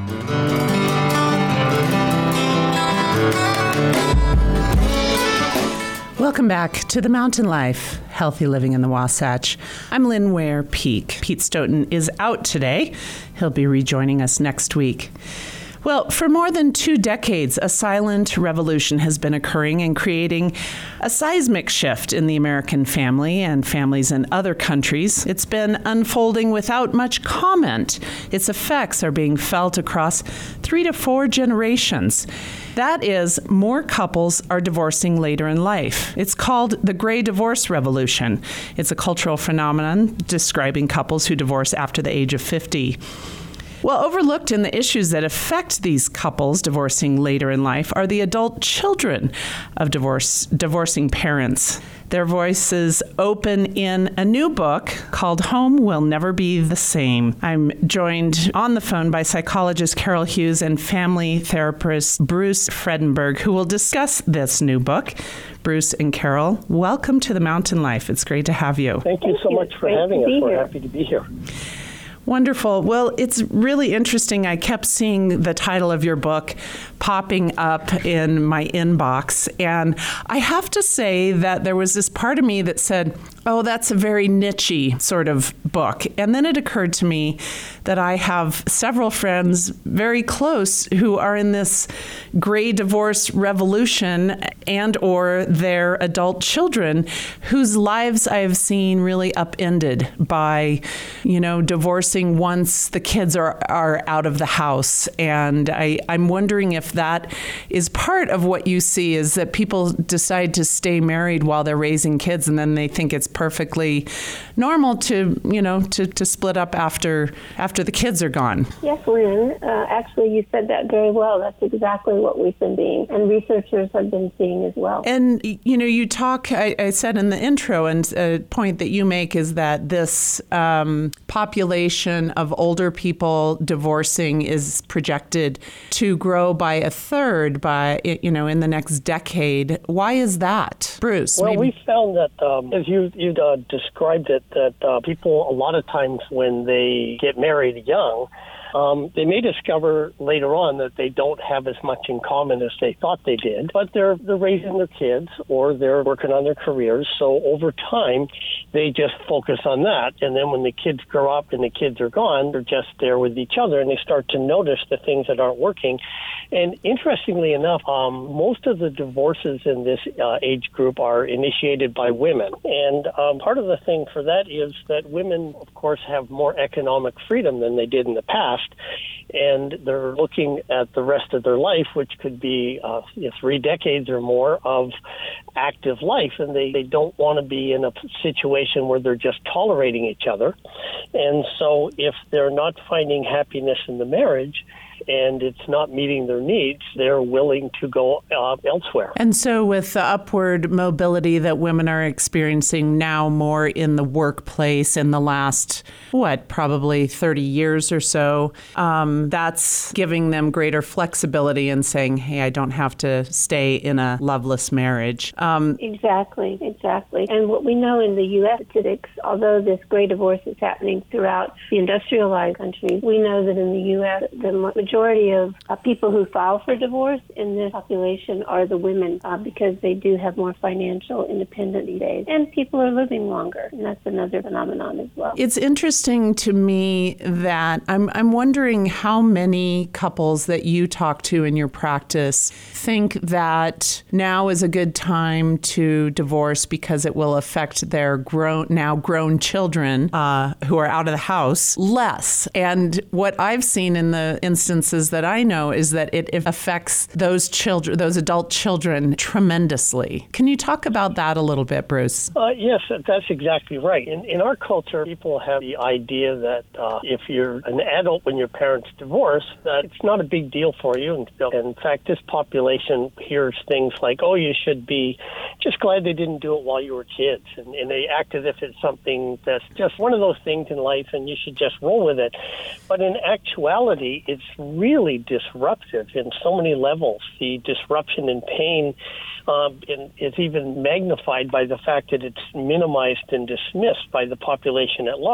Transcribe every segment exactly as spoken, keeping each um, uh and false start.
Welcome back to The Mountain Life, Healthy Living in the Wasatch. I'm Lynn Ware Peak. Pete Stoughton is out today. He'll be rejoining us next week. Well, for more than two decades, a silent revolution has been occurring and creating a seismic shift in the American family and families in other countries. It's been unfolding without much comment. Its effects are being felt across three to four generations. That is, more couples are divorcing later in life. It's called the Gray Divorce Revolution. It's a cultural phenomenon describing couples who divorce after the age of fifty. Well, overlooked in the issues that affect these couples divorcing later in life are the adult children of divorce, divorcing parents. Their voices open in a new book called Home Will Never Be the Same. I'm joined on the phone by psychologist Carol Hughes and family therapist Bruce Fredenberg, who will discuss this new book. Bruce and Carol, welcome to The Mountain Life. It's great to have you. Thank you so much for having us. We're happy to be here. Wonderful. Well, it's really interesting. I kept seeing the title of your book popping up in my inbox. And I have to say that there was this part of me that said, oh, that's a very niche-y sort of book. And then it occurred to me that I have several friends very close who are in this gray divorce revolution and or their adult children whose lives I have seen really upended by, you know, divorcing once the kids are, are out of the house. And I, I'm wondering if that is part of what you see, is that people decide to stay married while they're raising kids and then they think it's perfectly normal to, you know, to, to split up after after the kids are gone. Yes, Lynn. Uh, actually, you said that very well. That's exactly what we've been seeing, and researchers have been seeing as well. And, you know, you talk, I, I said in the intro, and a point that you make is that this um, population of older people divorcing is projected to grow by a third by, you know, in the next decade. Why is that? Bruce? Well, maybe. we found that, um, as you you uh, described it, that uh, people, a lot of times when they get married young, Um, they may discover later on that they don't have as much in common as they thought they did, but they're they're raising their kids or they're working on their careers. So over time, they just focus on that. And then when the kids grow up and the kids are gone, they're just there with each other and they start to notice the things that aren't working. And interestingly enough, um, most of the divorces in this uh, age group are initiated by women. And um, part of the thing for that is that women, of course, have more economic freedom than they did in the past. And they're looking at the rest of their life, which could be uh, you know, three decades or more of active life, and they, they don't want to be in a situation where they're just tolerating each other. And so if they're not finding happiness in the marriage, and it's not meeting their needs, they're willing to go uh, elsewhere. And so with the upward mobility that women are experiencing now more in the workplace in the last, what, probably thirty years or so, um, that's giving them greater flexibility and saying, hey, I don't have to stay in a loveless marriage. Um, exactly, exactly. And what we know in the U S statistics, although this gray divorce is happening throughout the industrialized countries, we know that in the U S, the majority of uh, people who file for divorce in this population are the women uh, because they do have more financial independence these days. And people are living longer, and that's another phenomenon as well. It's interesting to me that I'm, I'm wondering how many couples that you talk to in your practice think that now is a good time to divorce because it will affect their grown, now grown children uh, who are out of the house less. And what I've seen in the instances that I know is that it affects those children, those adult children tremendously. Can you talk about that a little bit, Bruce? Uh, yes, that's exactly right. In, in our culture, people have the idea that uh, if you're an adult when your parents divorce, that it's not a big deal for you. And in fact, this population hears things like, oh, you should be just glad they didn't do it while you were kids. And, and they act as if it's something that's just one of those things in life and you should just roll with it. But in actuality, it's really disruptive in so many levels. The disruption and pain um, is even magnified by the fact that it's minimized and dismissed by the population at large.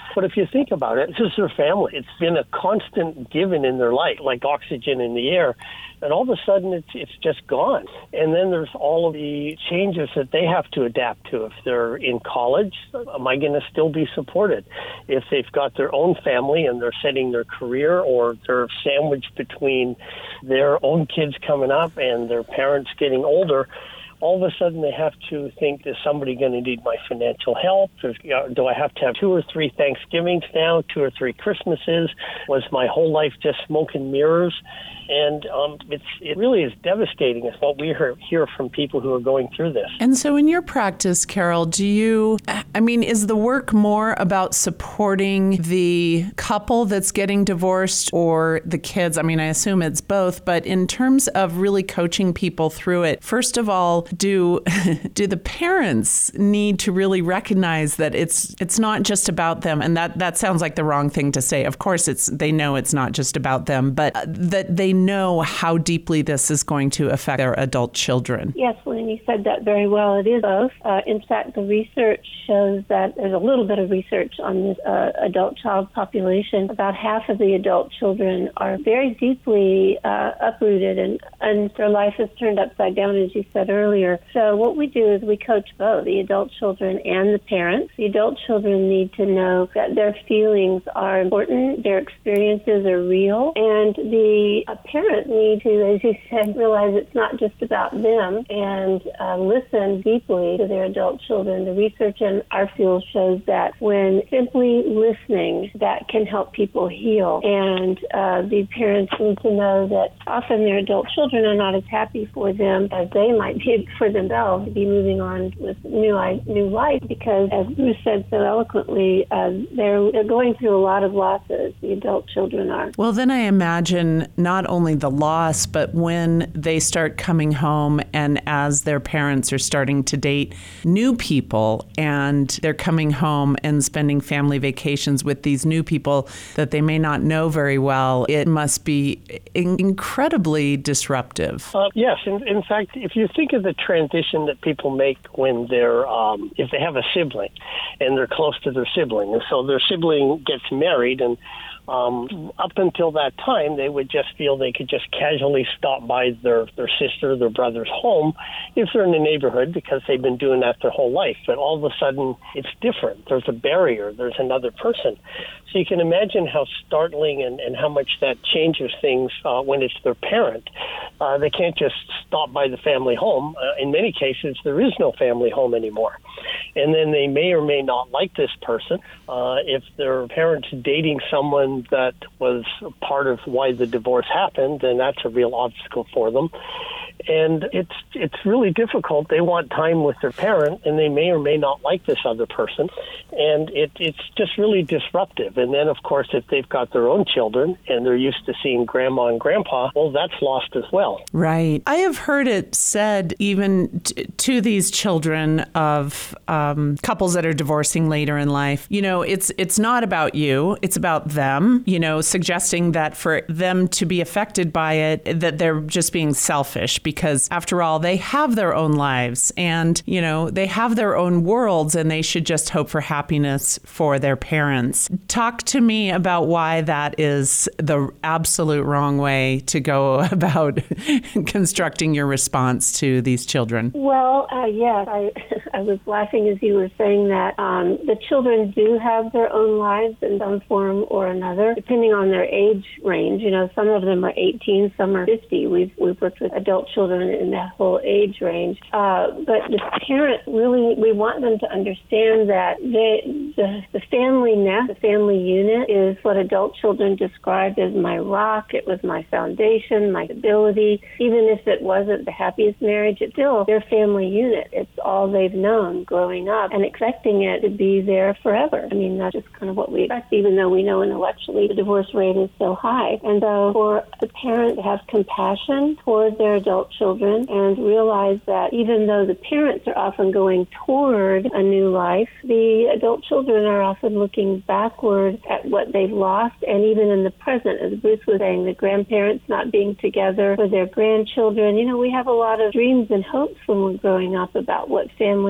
But if you think about it, this is their family. It's been a constant given in their life, like oxygen in the air. And all of a sudden, it's it's just gone. And then there's all of the changes that they have to adapt to. If they're in college, am I going to still be supported? If they've got their own family and they're setting their career, or they're sandwiched between their own kids coming up and their parents getting older, all of a sudden they have to think, is somebody going to need my financial help? Do I have to have two or three Thanksgivings now, two or three Christmases? Was my whole life just smoke and mirrors? And um, it's, it really is devastating. It's what we hear, hear from people who are going through this. And so in your practice, Carol, do you, I mean, is the work more about supporting the couple that's getting divorced or the kids? I mean, I assume it's both, but in terms of really coaching people through it, first of all, do do the parents need to really recognize that it's it's not just about them? And that, that sounds like the wrong thing to say. Of course, it's they know it's not just about them, but that they know how deeply this is going to affect their adult children. Yes, Lynn, you said that very well. It is both. Uh, in fact, the research shows that there's a little bit of research on this uh, adult child population. About half of the adult children are very deeply uh, uprooted, and, and their life is turned upside down, as you said earlier. So what we do is we coach both the adult children and the parents. The adult children need to know that their feelings are important, their experiences are real, and the uh, parents need to, as you said, realize it's not just about them and uh, listen deeply to their adult children. The research in our field shows that when simply listening, that can help people heal. And uh, the parents need to know that often their adult children are not as happy for them as they might be for themselves to be moving on with new new life, because, as Bruce said so eloquently, uh, they're, they're going through a lot of losses, the adult children are. Well, then I imagine not only the loss, but when they start coming home and as their parents are starting to date new people and they're coming home and spending family vacations with these new people that they may not know very well, it must be in- incredibly disruptive. Uh, yes. In, in fact, if you think of the transition that people make when they're, um, if they have a sibling and they're close to their sibling, and so their sibling gets married, and Um, up until that time, they would just feel they could just casually stop by their, their sister, their brother's home if they're in the neighborhood, because they've been doing that their whole life. But all of a sudden, it's different. There's a barrier. There's another person. So you can imagine how startling and, and how much that changes things uh, when it's their parent. Uh, they can't just stop by the family home. Uh, in many cases, there is no family home anymore. And then they may or may not like this person. Uh, if their parents dating someone that was part of why the divorce happened, then that's a real obstacle for them. And it's it's really difficult. They want time with their parent, and they may or may not like this other person. And it, it's just really disruptive. And then, of course, if they've got their own children and they're used to seeing grandma and grandpa, well, that's lost as well. Right. I have heard it said even t- to these children of um, couples that are divorcing later in life, you know, it's it's not about you, it's about them, you know, suggesting that for them to be affected by it, that they're just being selfish, because after all, they have their own lives and, you know, they have their own worlds, and they should just hope for happiness for their parents. Talk to me about why that is the absolute wrong way to go about constructing your response to these children. Well, uh, yes, I, I was laughing as you were saying that. Um, the children do have their own lives in some form or another, depending on their age range. You know, some of them are eighteen, some are fifty. We've, we've worked with adult children in that whole age range. Uh, but the parent really, we want them to understand that they, the, the family nest, the family unit, is what adult children described as my rock. It was my foundation, my stability. Even if it wasn't the happiest marriage, it's still their family unit. It's all they've known growing up, and expecting it to be there forever. I mean, that's just kind of what we expect, even though we know intellectually the divorce rate is so high. And so for the parent to have compassion toward their adult children and realize that even though the parents are often going toward a new life, the adult children are often looking backward at what they've lost, and even in the present, as Bruce was saying, the grandparents not being together with their grandchildren. You know, we have a lot of dreams and hopes when we're growing up about what family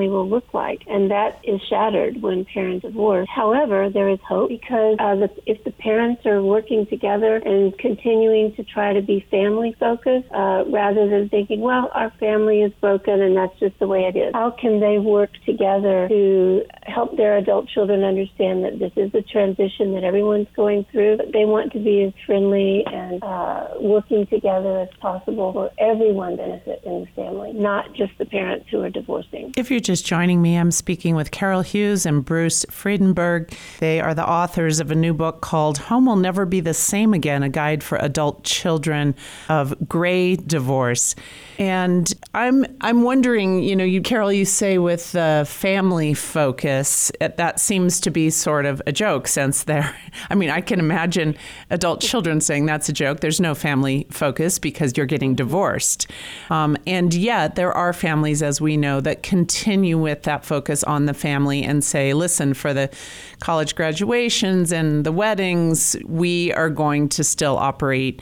family will look like. And that is shattered when parents divorce. However, there is hope because uh, the, if the parents are working together and continuing to try to be family focused uh, rather than thinking, well, our family is broken and that's just the way it is. How can they work together to help their adult children understand that this is a transition that everyone's going through, but they want to be as friendly and uh, working together as possible for everyone benefit in the family, not just the parents who are divorcing. If you're just joining me, I'm speaking with Carol Hughes and Bruce Friedenberg. They are the authors of a new book called Home Will Never Be the Same Again, a guide for adult children of gray divorce. And I'm I'm wondering, you know, you Carol, you say with the family focus, that seems to be sort of a joke since there, I mean, I can imagine adult children saying that's a joke. There's no family focus because you're getting divorced. Um, and yet there are families, as we know, that continue with that focus on the family and say, listen, for the college graduations and the weddings, we are going to still operate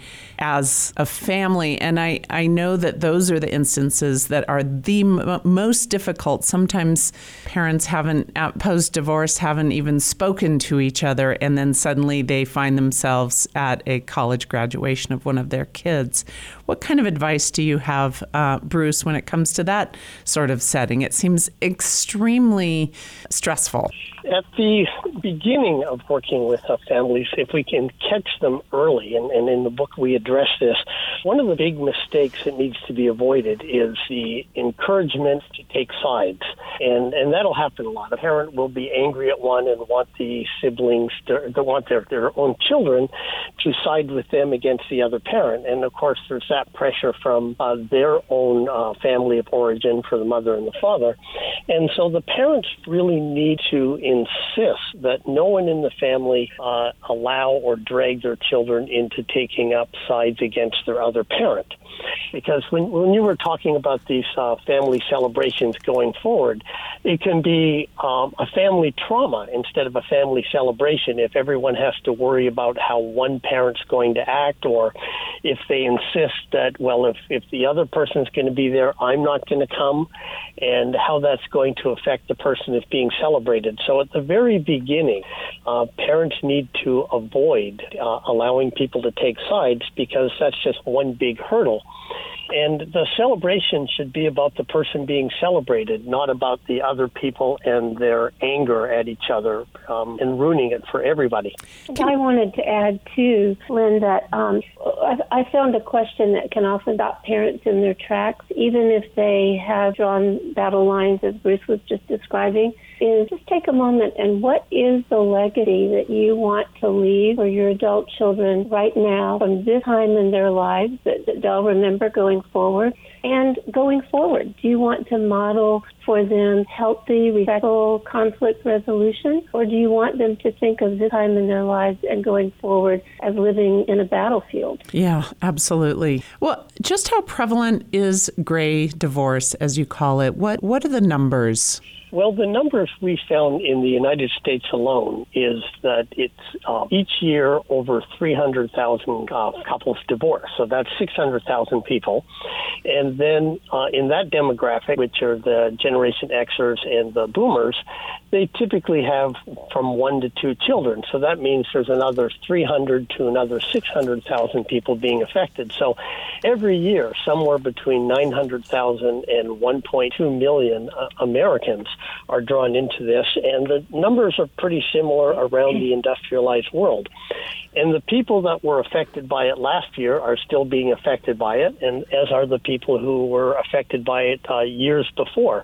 as a family. And I, I know that those are the instances that are the m- most difficult. Sometimes parents haven't, post-divorce, haven't even spoken to each other, and then suddenly they find themselves at a college graduation of one of their kids. What kind of advice do you have, uh, Bruce, when it comes to that sort of setting? It seems extremely stressful. At the beginning of working with uh, families, if we can catch them early, and, and in the book we address this, one of the big mistakes that needs to be avoided is the encouragement to take sides. And and that'll happen a lot. A parent will be angry at one and want the siblings, to, to want their, their own children to side with them against the other parent. And of course, there's that pressure from uh, their own uh, family of origin for the mother and the father. And so the parents really need to insist that no one in the family uh, allow or drag their children into taking up sides against their other parent. Because when when you were talking about these uh, family celebrations going forward, it can be um, a family trauma instead of a family celebration if everyone has to worry about how one parent's going to act, or if they insist that, well, if, if the other person's going to be there, I'm not going to come, and how that's going to affect the person that's being celebrated. So at the very beginning, uh, parents need to avoid uh, allowing people to take sides, because that's just one big hurdle. And the celebration should be about the person being celebrated, not about the other people and their anger at each other um, and ruining it for everybody. I wanted to add, too, Lynn, that um, I, I found a question that can often stop parents in their tracks, even if they have drawn battle lines, as Bruce was just describing, is just take a moment and what is the legacy that you want to leave for your adult children right now from this time in their lives that, that they'll remember going forward? And going forward, do you want to model for them healthy, respectful conflict resolution, or do you want them to think of this time in their lives and going forward as living in a battlefield? Yeah, absolutely. Well, just how prevalent is gray divorce, as you call it? What What are the numbers? Well, the numbers we found in the United States alone is that it's uh, each year over three hundred thousand uh, couples divorce. So that's six hundred thousand people. And then uh, in that demographic, which are the Generation Xers and the Boomers, they typically have from one to two children. So that means there's another three hundred to another six hundred thousand people being affected. So every year, somewhere between nine hundred thousand and one point two million uh, Americans are drawn into this, and the numbers are pretty similar around the industrialized world. And the people that were affected by it last year are still being affected by it, and as are the people who were affected by it uh, years before.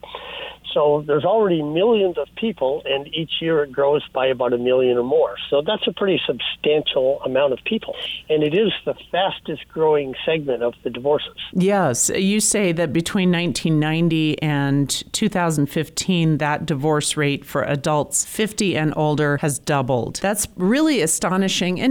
So there's already millions of people, and each year it grows by about a million or more. So that's a pretty substantial amount of people. And it is the fastest growing segment of the divorces. Yes. You say that between nineteen ninety and two thousand fifteen, that divorce rate for adults fifty and older has doubled. That's really astonishing. And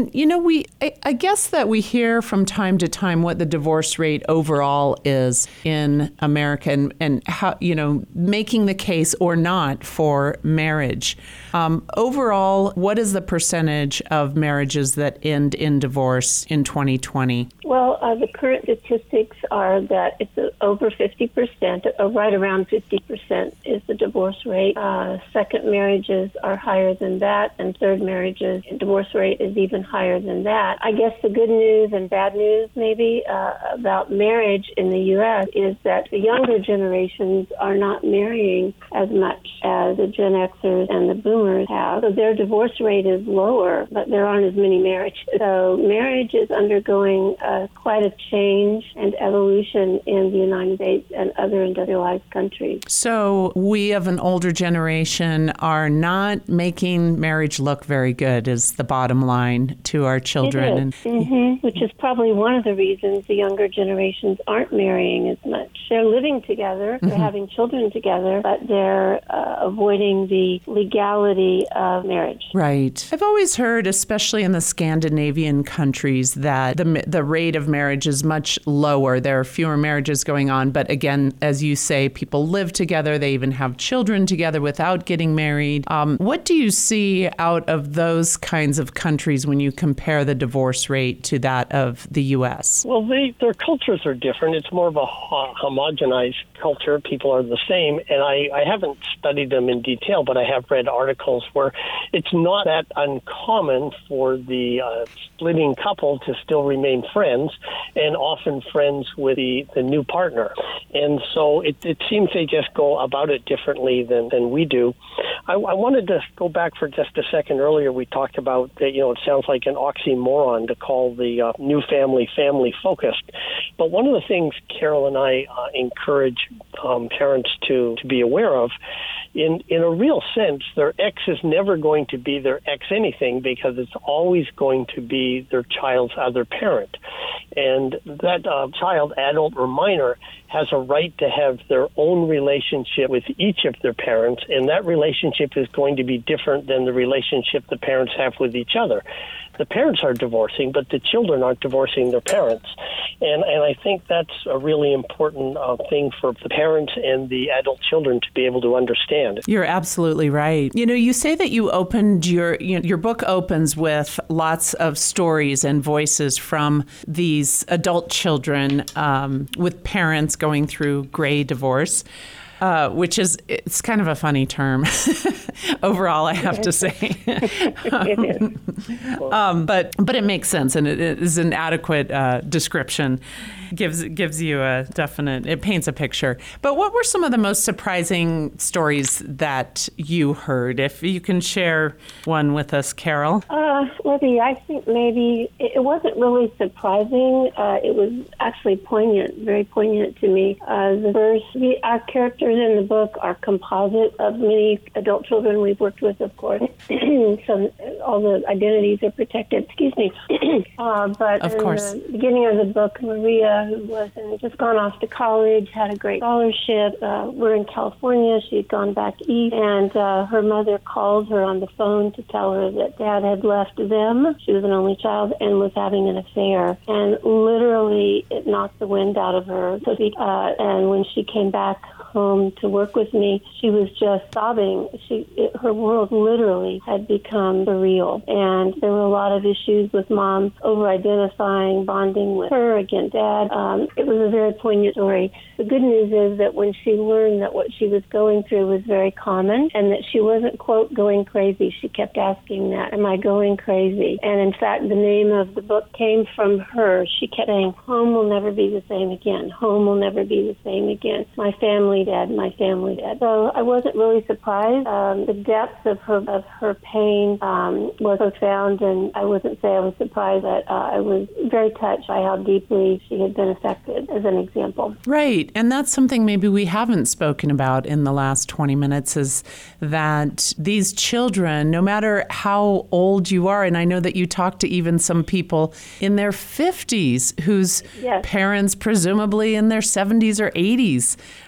And, you know, we I, I guess that we hear from time to time what the divorce rate overall is in America and, and how, you know, making the case or not for marriage. Um, overall, what is the percentage of marriages that end in divorce in twenty twenty? Well, uh, the current statistics are that it's uh, over fifty percent, uh, right around fifty percent is the divorce rate. Uh, second marriages are higher than that, and third marriages, divorce rate is even higher than that. I guess the good news and bad news maybe uh, about marriage in the U S is that the younger generations are not marrying as much as the Gen Xers and the Boomers have. So their divorce rate is lower, but there aren't as many marriages. So marriage is undergoing uh, quite a change and evolution in the United States and other industrialized countries. So we of an older generation are not making marriage look very good is the bottom line to our children. It is. And, mm-hmm. Which is probably one of the reasons the younger generations aren't marrying as much. They're living together, they're mm-hmm. having children together, but they're uh, avoiding the legality of marriage. Right. I've always heard, especially in the Scandinavian countries, that the the rate of marriage is much lower. There are fewer marriages going on, but again, as you say, people live together, they even have children together without getting married. Um, what do you see out of those kinds of countries when you compare the divorce rate to that of the U S? Well, they, their cultures are different. It's more of a homogenized culture. People are the same, and I, I haven't studied them in detail, but I have read articles where it's not that uncommon for the uh, splitting couple to still remain friends, and often friends with the, the new partner. And so it, it seems they just go about it differently than, than we do. I, I wanted to go back for just a second. Earlier we talked about that, you know, it sounds like an oxymoron to call the uh, new family family-focused. But one of the things Carol and I uh, encourage um, parents to, to be aware of, in, in a real sense, their ex is never going to be their ex anything because it's always going to be their child's other parent. And that uh, child, adult or minor, has a right to have their own relationship with each of their parents, and that relationship is going to be different than the relationship the parents have with each other. The parents are divorcing, but the children aren't divorcing their parents. And and I think that's a really important uh, thing for the parents and the adult children to be able to understand. You're absolutely right. You know, you say that you opened your, you know, your book opens with lots of stories and voices from these adult children um, with parents going through gray divorce. Uh, which is, it's kind of a funny term overall, I have to say. um, um, but but it makes sense, and it is an adequate uh, description. Gives gives you a definite, it paints a picture. But what were some of the most surprising stories that you heard? If you can share one with us, Carol. Uh, Libby, I think maybe it wasn't really surprising. Uh, it was actually poignant, very poignant to me. Uh, the first, the, our characters in the book are composite of many adult children we've worked with, of course. So all the identities are protected. Excuse me. uh, but of in course. the beginning of the book, Maria, who was uh, just gone off to college, had a great scholarship. Uh, we're in California. She had gone back east, and uh, her mother called her on the phone to tell her that Dad had left them. She was an only child and was having an affair. And literally, it knocked the wind out of her. So, uh, and when she came back home to work with me, she was just sobbing. She, it, her world literally had become surreal. And there were a lot of issues with Mom over-identifying, bonding with her against Dad. Um, it was a very poignant story. The good news is that when she learned that what she was going through was very common and that she wasn't, quote, going crazy, she kept asking that, am I going crazy? And in fact, the name of the book came from her. She kept saying, home will never be the same again. Home will never be the same again. My family, Dad, my family, Dad. So I wasn't really surprised. Um, the depth of her of her pain um, was profound, and I wouldn't say I was surprised, but uh, I was very touched by how deeply she had been affected, as an example. Right, and that's something maybe we haven't spoken about in the last twenty minutes, is that these children, no matter how old you are, and I know that you talk to even some people in their fifties whose yes. parents, presumably in their seventies or eighties, are now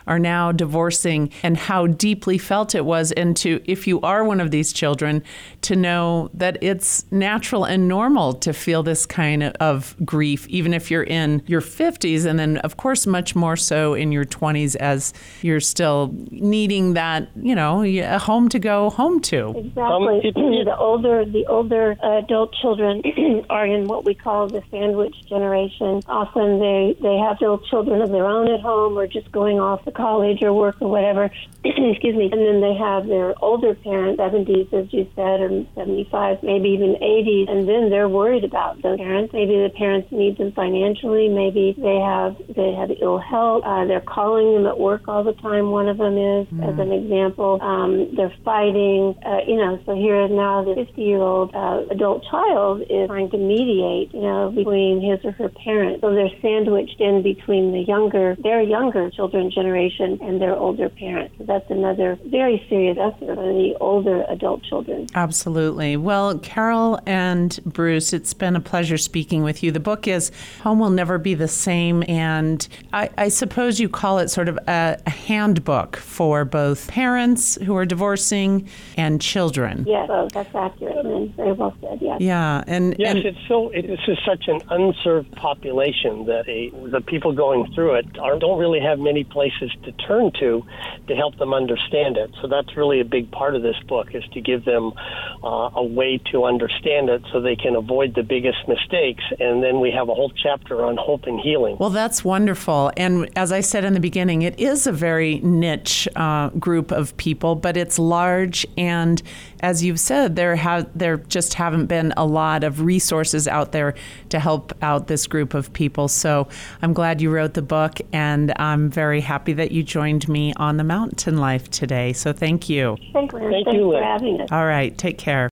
now divorcing and how deeply felt it was. And to, if you are one of these children, to know that it's natural and normal to feel this kind of, of grief, even if you're in your fifties, and then, of course, much more so in your twenties as you're still needing that, you know, a home to go home to. Exactly. Um, it, the older the older adult children are in what we call the sandwich generation. Often they, they have still children of their own at home or just going off to college or work or whatever. Excuse me. And then they have their older parents, seventies, as you said, or seventy-five, maybe even eighties, and then they're worried about those parents. Maybe the parents need them financially. Maybe they have they have ill health. Uh, they're calling them at work all the time. One of them is, mm. as an example. Um, they're fighting. Uh, you know, so here now the fifty-year-old uh, adult child is trying to mediate, you know, between his or her parents. So they're sandwiched in between the younger, their younger children generation and their older parents. So that's another very serious effort for the older adult children. Absolutely. Well, Carol and Bruce, it's been a pleasure speaking with you. The book is Home Will Never Be the Same, and I, I suppose you call it sort of a, a handbook for both parents who are divorcing and children. Yes, oh, that's accurate and very well said, yes. Yeah. And, yes, and it's so, it, this is such an unserved population that a, the people going through it are, don't really have many places to turn to to help them understand it. So that's really a big part of this book, is to give them uh, a way to understand it so they can avoid the biggest mistakes. And then we have a whole chapter on hope and healing. Well, that's wonderful. And as I said in the beginning, it is a very niche uh, group of people, but it's large. And as you've said, there have there just haven't been a lot of resources out there to help out this group of people. So I'm glad you wrote the book, and I'm very happy that you joined me on The Mountain Life today. So thank you. Thank you, Lynn. Thank Thanks you, for Lynn. having us. All right. Take care.